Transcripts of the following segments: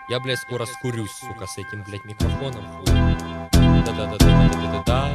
Я, блядь, скоро скурюсь, сука, с этим, блядь, микрофоном. Да-да-да-да-да-да-да.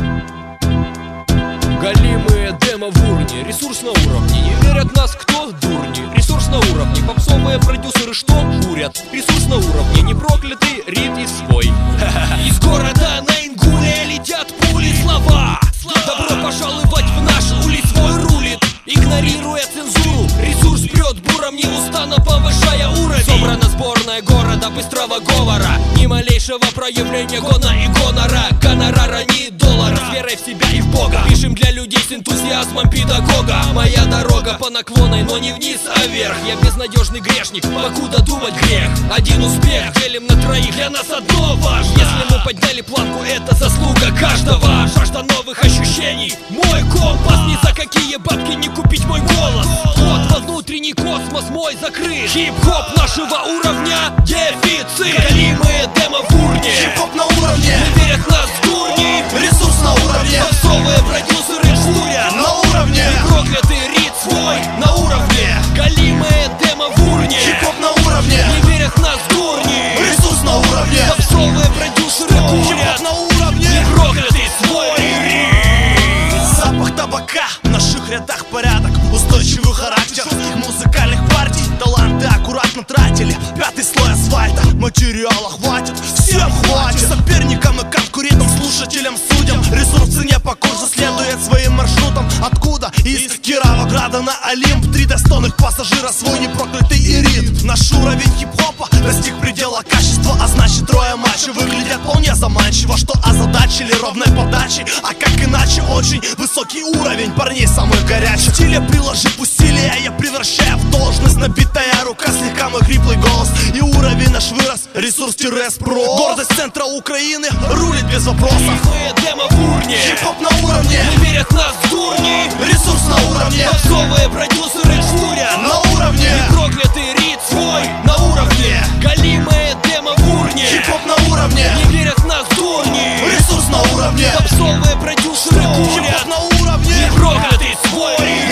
Галимые демо в урне, ресурс на уровне. Не верят нас кто? Дурни. Ресурс на уровне. Попсовые продюсеры что? Курят. Ресурс на уровне. Не проклятый рит и свой. Из города на Ингуле летят пули слова. Добро пожаловать в наш улей, свой рулит, игнорируя цензуру. Ресурс прет буром, неустанно повышая уровень. Собрана сборная города быстрого говора. Ни малейшего проявления гона и гонора. Гонорара ни доллара. С верой в себя и в Бога. Пишем для людей с энтузиазмом педагога. Моя дорога по наклонной, но не вниз, а вверх. Я безнадежный грешник, покуда думать грех. Один успех делим на троих, для нас одно важно. Если мы подняли планку, это заслуга каждого. Жажда новых ощущений, мой компас. Ни за какие бабки не купить мой голос. Вход во внутренний космос мой закрыт. Хип-хоп нашего уровня дефицит. Галимые демо в урне. Хип-хоп на уровне. Не верят в нас дурни. Ресурс на уровне. Попсовые продюсеры курят. На уровне. И проклятый рит свой на уровне. Галимые демо в урне. Хип-хоп на уровне. Не верят в нас дурни. Ресурс на уровне. Попсовые продюсеры курят. Хип-хоп на уровне. И проклятый свой рит. Запах табака, в наших рядах порядок. Устойчивый характер музыкальных партий. Таланты аккуратно тратили. Пятый слой асфальта, материала хватит. Всем хватит. Соперникам и конкурентам, слушателям, судьям. Ресурс в цене по курсу следует своим маршрутам. Откуда? Из Кировограда на Олимп. Три достойных пассажира, свой непроклятый ирит. Наш уровень хип-хопа достиг предела качества. А значит трое матчей выглядят вполне заманчиво. Что озадачили ровной подачей. А как иначе, очень высокий уровень парней самых горячих. В стиле приложив усилия, я превращаю в должность. Набитая рука, слегка мой хриплый голос. И уровень наш вырос, ресурс-спрос. Гордость центра Украины рулит без вопросов. Галимые демо в урне. Хип-хоп на уровне. Не верят в нас дурни. Ресурс на уровне. Попсовые продюсеры курят. На уровне. И проклятый рит свой на уровне. Галимые демо в урне. Хип-хоп на уровне. Не верят в нас дурни. Ресурс на уровне. Попсовые продюсеры курят. Хип-хоп на уровне. И проклятый свой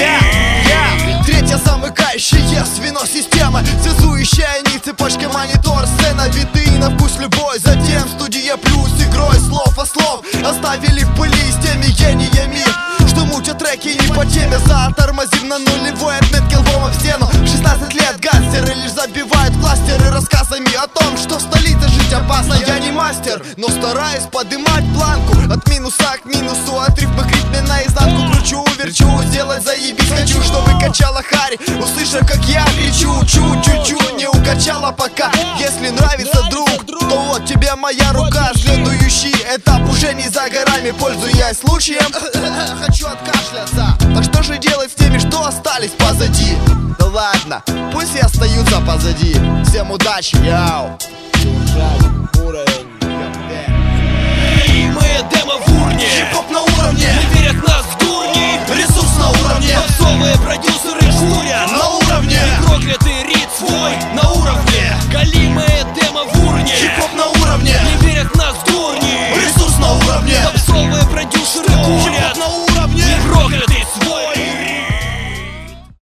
рит. Третья замыкающая звено системы. Связующая нить, цепочка, монитор, сцена, биты на вкус любой. Затем студия плюс игрой слов о слов. Оставили в пыли с теми гениями, что мутят треки не по теме. Затормозим на нулевой отметке лбом в стену. 16 лет гангстеры лишь забивают кластеры рассказами о том, что в столице жить опасно. Я не мастер, но стараюсь поднимать планку. От минуса к минусу, от рифмы к рифме наизнанку. Кручу, верчу, сделать заебись хочу, чтобы качала Хари. Услышав, как я кричу, чу-чу-чу, не укачала пока. Если нравится друг, то вот тебе моя рука. Следующий этап уже не за горами, пользуясь случаем. Хочу откашляться. Так что же делать с теми, что остались позади? Да ладно, пусть и остаются позади. Всем удачи, яу. Держать уровень.